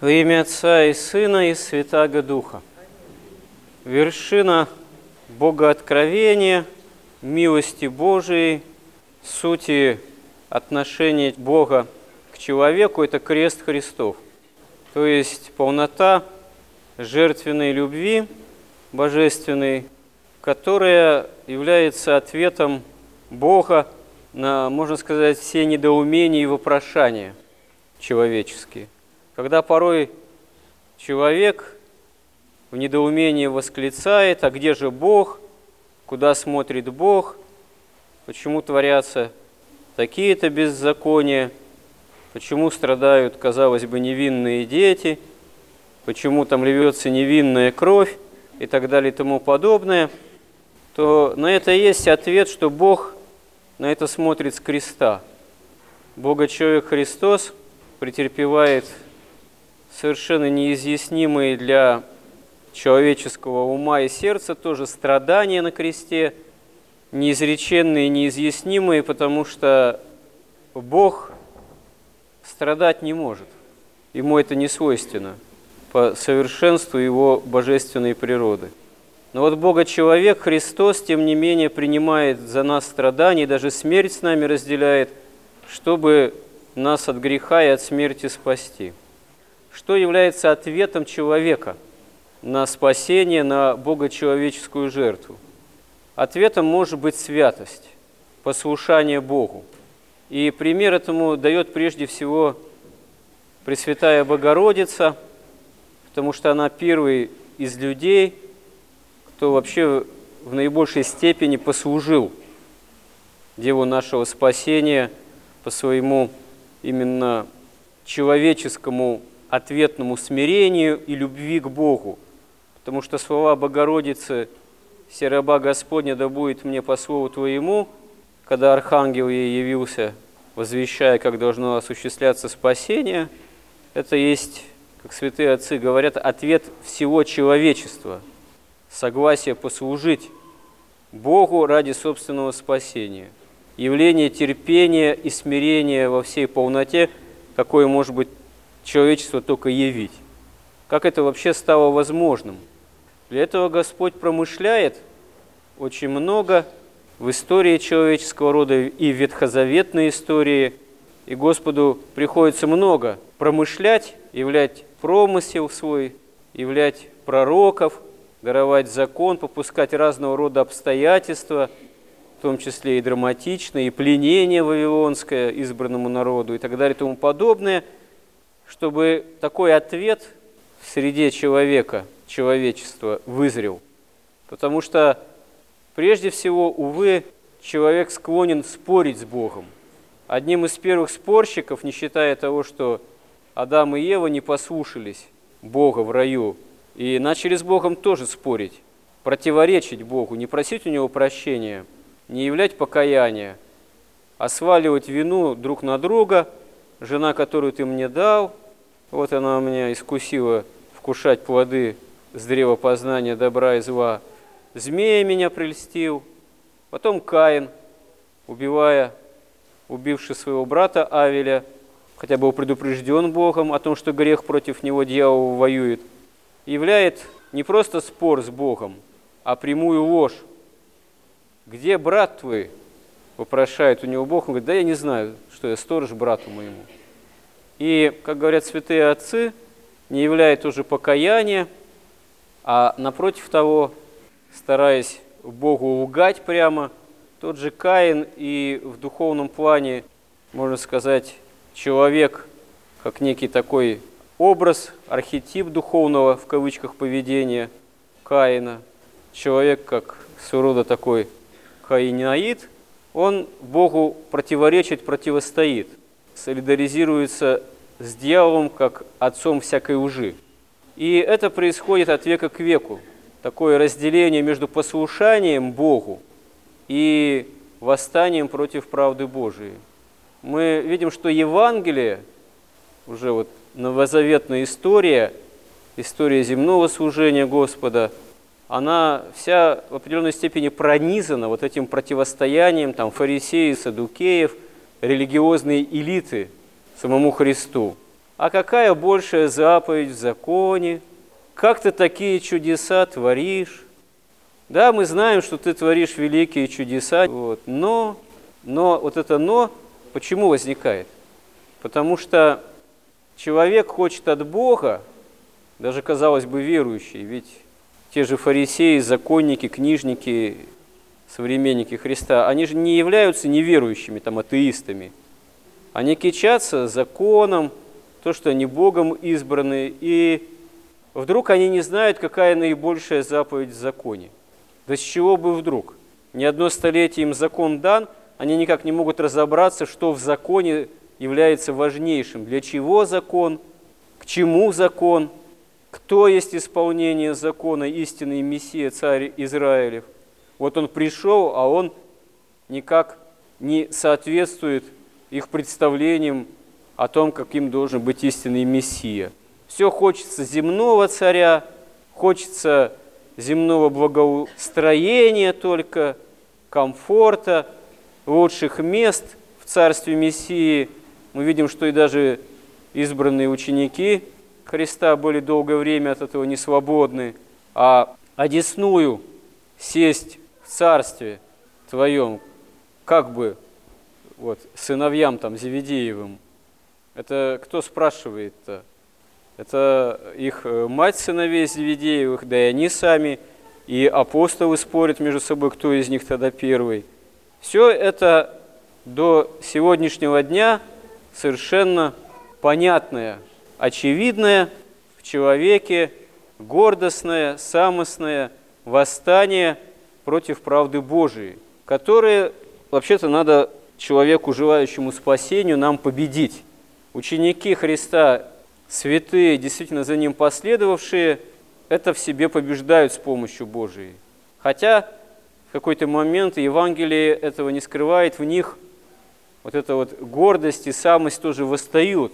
Во имя Отца и Сына и Святаго Духа. Вершина богооткровения, милости Божией, сути отношения Бога к человеку – это крест Христов. То есть полнота жертвенной любви божественной, которая является ответом Бога на, можно сказать, все недоумения и вопрошания человеческие. Когда порой человек в недоумении восклицает: а где же Бог, куда смотрит Бог, почему творятся такие-то беззакония, почему страдают, казалось бы, невинные дети, почему там льется невинная кровь и так далее и тому подобное, то на это есть ответ, что Бог на это смотрит с креста. Бога-человек Христос претерпевает совершенно неизъяснимые для человеческого ума и сердца тоже страдания на кресте, неизреченные, неизъяснимые, потому что Бог страдать не может. Ему это не свойственно по совершенству его божественной природы. Но вот Бога-человек Христос, тем не менее, принимает за нас страдания, даже смерть с нами разделяет, чтобы нас от греха и от смерти спасти. Что является ответом человека на спасение, на богочеловеческую жертву? Ответом может быть святость, послушание Богу. И пример этому дает прежде всего Пресвятая Богородица, потому что она первый из людей, кто вообще в наибольшей степени послужил Деву нашего спасения по своему именно человеческому ответному смирению и любви к Богу. Потому что слова Богородицы: «Се раба Господня, да будет мне по слову Твоему», когда архангел ей явился, возвещая, как должно осуществляться спасение, это есть, как святые отцы говорят, ответ всего человечества, согласие послужить Богу ради собственного спасения, явление терпения и смирения во всей полноте, какое может быть человечество только явить. Как это вообще стало возможным? Для этого Господь промышляет очень много в истории человеческого рода и в ветхозаветной истории, и Господу приходится много промышлять, являть промысел свой, являть пророков, даровать закон, попускать разного рода обстоятельства, в том числе и драматичные, и пленение вавилонское избранному народу и так далее и тому подобное, чтобы такой ответ в среде человека, человечества вызрел. Потому что, прежде всего, увы, человек склонен спорить с Богом. Одним из первых спорщиков, не считая того, что Адам и Ева не послушались Бога в раю и начали с Богом тоже спорить, противоречить Богу, не просить у Него прощения, не являть покаяния, а сваливать вину друг на друга. Жена, которую ты мне дал, вот она меня искусила вкушать плоды с древа познания добра и зла. Змея меня прельстил. Потом Каин, убивший своего брата Авеля, хотя был предупрежден Богом о том, что грех против него дьявол воюет, являет не просто спор с Богом, а прямую ложь. «Где брат твой?» – вопрошает у него Бог. Он говорит: «Да я не знаю, что я сторож брату моему». И, как говорят святые отцы, не являет уже покаяния, а напротив того, стараясь Богу лгать прямо, тот же Каин и в духовном плане, можно сказать, человек, как некий такой образ, архетип духовного, в кавычках, поведения Каина, человек, как своего рода такой каинаид, он Богу противоречит, противостоит, солидаризируется с дьяволом как отцом всякой лжи. И это происходит от века к веку. Такое разделение между послушанием Богу и восстанием против правды Божией. Мы видим, что Евангелие, уже вот новозаветная история, история земного служения Господа, она вся в определенной степени пронизана вот этим противостоянием там, фарисеев, саддукеев, религиозной элиты самому Христу. а какая большая заповедь в законе? Как ты такие чудеса творишь? Да, мы знаем, что ты творишь великие чудеса, но вот это «но» почему возникает? Потому что человек хочет от Бога, даже, казалось бы, верующий, ведь те же фарисеи, законники, книжники, современники Христа, они же не являются неверующими, атеистами. Они кичатся законом, то, что они Богом избраны, и вдруг они не знают, какая наибольшая заповедь в законе. Да с чего бы вдруг? Ни одно столетие им закон дан, они никак не могут разобраться, что в законе является важнейшим. Для чего закон? К чему закон? Кто есть исполнение закона, истинный Мессия, царь Израилев? Вот он пришел, а он никак не соответствует их представлениям о том, каким должен быть истинный Мессия. Все хочется земного царя, хочется земного благоустроения только, комфорта, лучших мест в царстве Мессии. Мы видим, что и даже избранные ученики Христа были долгое время от этого не свободны, а одесную сесть в царстве твоем, как бы сыновьям Зеведеевым. Это кто спрашивает-то? Это их мать сыновей Зеведеевых, да и они сами, и апостолы спорят между собой, кто из них тогда первый. Все это до сегодняшнего дня совершенно понятное, очевидное в человеке, гордостное, самостное восстание против правды Божией, которое вообще-то надо человеку, желающему спасению, нам победить. Ученики Христа, святые, действительно за Ним последовавшие, это в себе побеждают с помощью Божией. Хотя в какой-то момент Евангелие этого не скрывает, в них эта гордость и самость тоже восстают.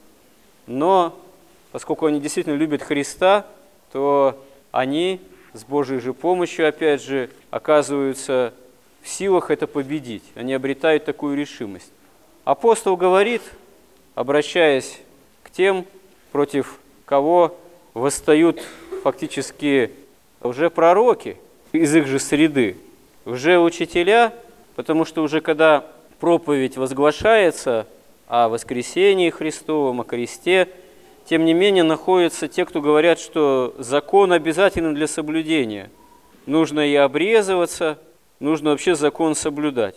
Но поскольку они действительно любят Христа, то они с Божьей же помощью, опять же, оказываются в силах это победить. Они обретают такую решимость. Апостол говорит, обращаясь к тем, против кого восстают фактически лжепророки из их же среды, лжеучителя, потому что уже когда проповедь возглашается о воскресении Христовом, о кресте, тем не менее находятся те, кто говорят, что закон обязателен для соблюдения. Нужно и обрезываться, нужно вообще закон соблюдать.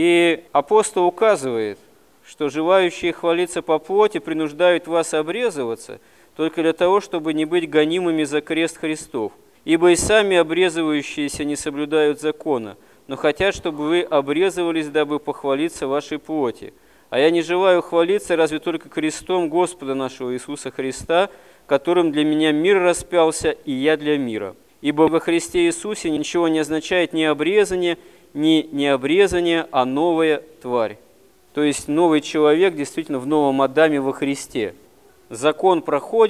И апостол указывает, что желающие хвалиться по плоти принуждают вас обрезываться только для того, чтобы не быть гонимыми за крест Христов. Ибо и сами обрезывающиеся не соблюдают закона, но хотят, чтобы вы обрезывались, дабы похвалиться вашей плоти. А я не желаю хвалиться разве только крестом Господа нашего Иисуса Христа, которым для меня мир распялся, и я для мира. Ибо во Христе Иисусе ничего не означает ни обрезание, ни необрезание, а новая тварь. То есть новый человек действительно в новом Адаме во Христе. Закон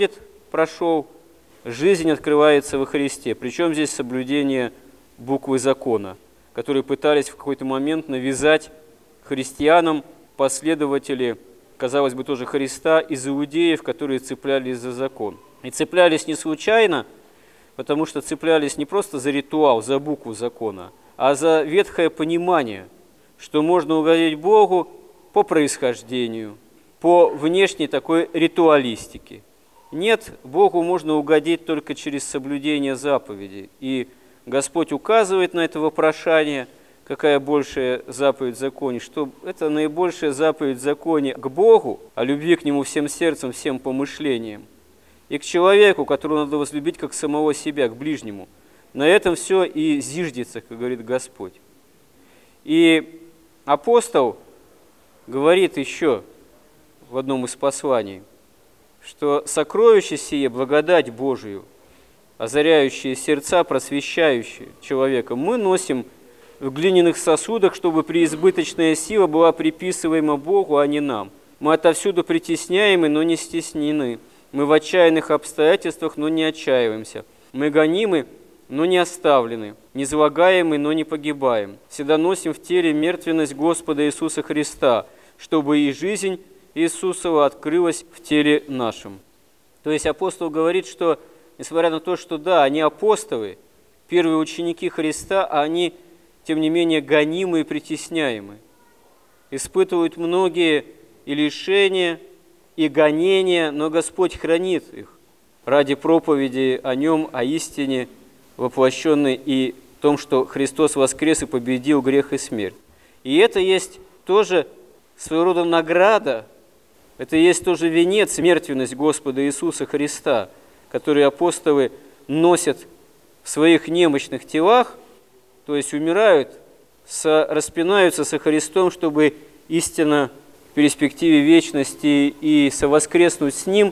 прошел, жизнь открывается во Христе. Причем здесь соблюдение буквы закона, которые пытались в какой-то момент навязать христианам последователи, казалось бы, тоже Христа, из иудеев, которые цеплялись за закон. И цеплялись не случайно, потому что цеплялись не просто за ритуал, за букву закона, а за ветхое понимание, что можно угодить Богу по происхождению, по внешней такой ритуалистике. Нет, Богу можно угодить только через соблюдение заповедей. И Господь указывает на это вопрошание, какая большая заповедь в законе, что это наибольшая заповедь в законе к Богу, о любви к Нему всем сердцем, всем помышлением, и к человеку, которого надо возлюбить как самого себя, к ближнему. На этом все и зиждется, как говорит Господь. И апостол говорит еще в одном из посланий, что сокровище сие, благодать Божию, озаряющие сердца, просвещающие человека, мы носим в глиняных сосудах, чтобы преизбыточная сила была приписываема Богу, а не нам. Мы отовсюду притесняемы, но не стеснены. Мы в отчаянных обстоятельствах, но не отчаиваемся. Мы гонимы, но не оставлены, низлагаемы, но не погибаем. Всегда носим в теле мертвенность Господа Иисуса Христа, чтобы и жизнь Иисусова открылась в теле нашем. То есть апостол говорит, что, несмотря на то, что да, они апостолы, первые ученики Христа, а они, тем не менее, гонимы и притесняемы. Испытывают многие и лишения, и гонения, но Господь хранит их ради проповеди о Нем, о истине воплощенной и том, что Христос воскрес и победил грех и смерть. И это есть тоже своего рода награда, это есть тоже венец, мертвенность Господа Иисуса Христа, который апостолы носят в своих немощных телах, то есть умирают, распинаются со Христом, чтобы истинно в перспективе вечности и совоскреснуть с Ним,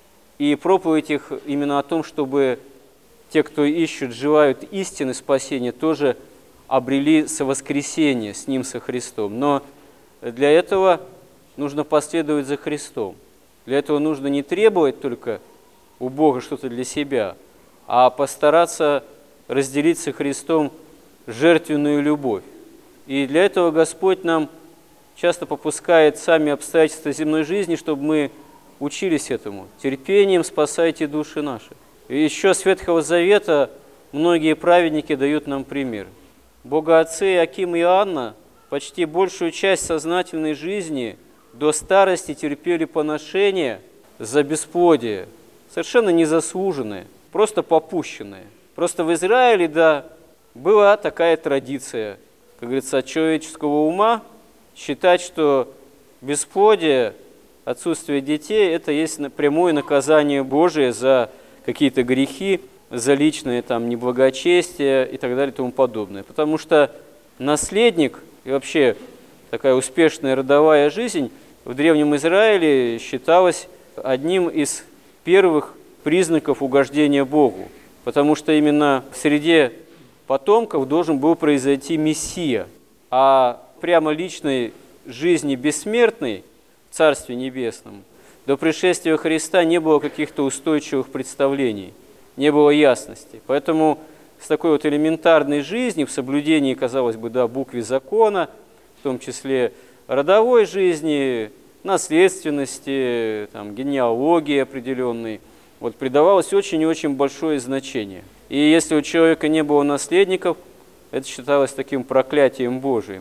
и проповедь их именно о том, чтобы те, кто ищут, желают истины спасения, тоже обрели совоскресение с Ним, со Христом. Но для этого нужно последовать за Христом. Для этого нужно не требовать только у Бога что-то для себя, а постараться разделить со Христом жертвенную любовь. И для этого Господь нам часто попускает сами обстоятельства земной жизни, чтобы мы учились этому. Терпением спасайте души наши. И еще с Ветхого Завета многие праведники дают нам пример. Богоотцы Иоаким и Анна почти большую часть сознательной жизни до старости терпели поношения за бесплодие, совершенно незаслуженное, просто попущенное. Просто в Израиле, да, была такая традиция, как говорится, от человеческого ума считать, что бесплодие, отсутствие детей – это есть прямое наказание Божие за какие-то грехи, за личное там, неблагочестие и так далее и тому подобное. Потому что наследник и вообще такая успешная родовая жизнь в Древнем Израиле считалась одним из первых признаков угождения Богу, потому что именно в среде потомков должен был произойти Мессия, а прямо личной жизни бессмертной в Царстве Небесном до пришествия Христа не было каких-то устойчивых представлений, не было ясности. Поэтому с такой вот элементарной жизни, в соблюдении, казалось бы, да, букве закона, в том числе родовой жизни, наследственности, там, генеалогии определенной, вот, придавалось очень и очень большое значение. И если у человека не было наследников, это считалось таким проклятием Божиим.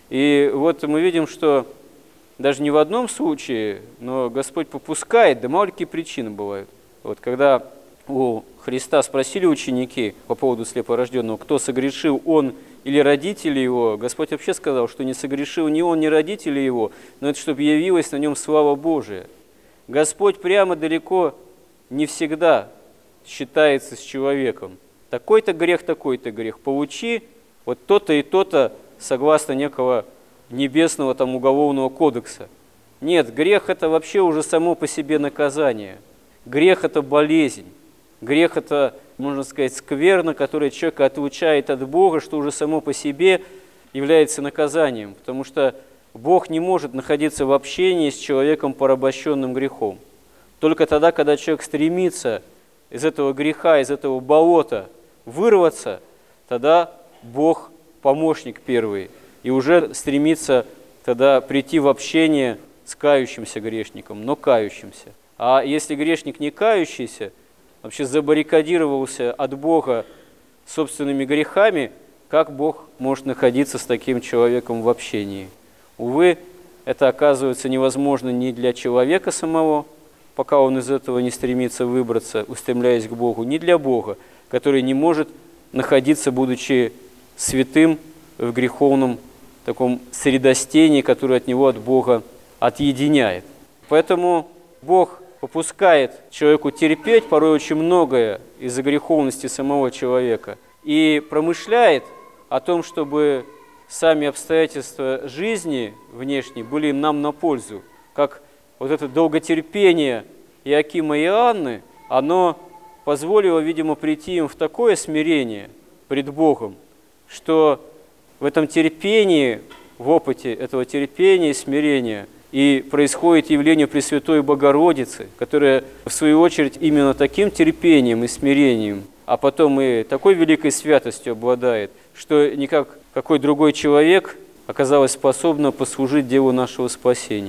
И вот мы видим, что даже не в одном случае, но Господь попускает, да мало ли какие причины бывают. Вот когда у Христа спросили ученики по поводу слепорожденного, кто согрешил, он или родители его, Господь вообще сказал, что не согрешил ни он, ни родители его, но это чтобы явилась на нем слава Божия. Господь прямо далеко не всегда считается с человеком. Такой-то грех, получи вот то-то и то-то согласно некого небесного там уголовного кодекса. Нет, грех – это вообще уже само по себе наказание. Грех – это болезнь. Грех – это, можно сказать, скверна, которая человека отлучает от Бога, что уже само по себе является наказанием, потому что Бог не может находиться в общении с человеком, порабощенным грехом. Только тогда, когда человек стремится из этого греха, из этого болота вырваться, тогда Бог помощник первый, и уже стремится тогда прийти в общение с кающимся грешником, но кающимся. А если грешник не кающийся, вообще забаррикадировался от Бога собственными грехами, как Бог может находиться с таким человеком в общении? Увы, это оказывается невозможно ни для человека самого, пока он из этого не стремится выбраться, устремляясь к Богу, ни для Бога, который не может находиться, будучи святым в греховном таком средостении, которое от него, от Бога, отъединяет. Поэтому Бог попускает человеку терпеть порой очень многое из-за греховности самого человека и промышляет о том, чтобы сами обстоятельства жизни внешней были нам на пользу. Как вот это долготерпение Иоакима и Анны, оно позволило, видимо, прийти им в такое смирение пред Богом, что в этом терпении, в опыте этого терпения и смирения и происходит явление Пресвятой Богородицы, которая, в свою очередь, именно таким терпением и смирением, а потом и такой великой святостью обладает, что никак какой другой человек оказалась способна послужить делу нашего спасения.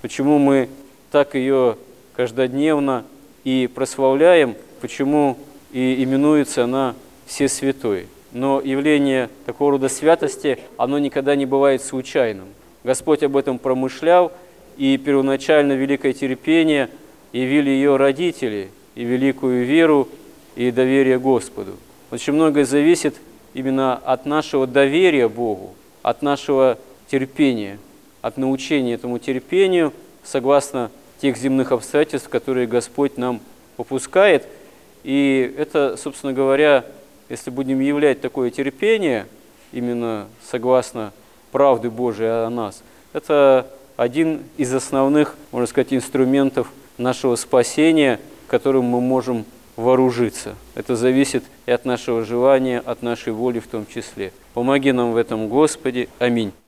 почему мы так ее каждодневно и прославляем, почему и именуется она Всесвятой. Но явление такого рода святости, оно никогда не бывает случайным. Господь об этом промышлял, и первоначально великое терпение явили ее родители, и великую веру, и доверие Господу. Очень многое зависит именно от нашего доверия Богу, от нашего терпения, от научения этому терпению, согласно тех земных обстоятельств, которые Господь нам попускает. И это, собственно говоря, если будем являть такое терпение, именно согласно правды Божией о нас, это один из основных, можно сказать, инструментов нашего спасения, которым мы можем вооружиться. Это зависит и от нашего желания, от нашей воли в том числе. Помоги нам в этом, Господи. Аминь.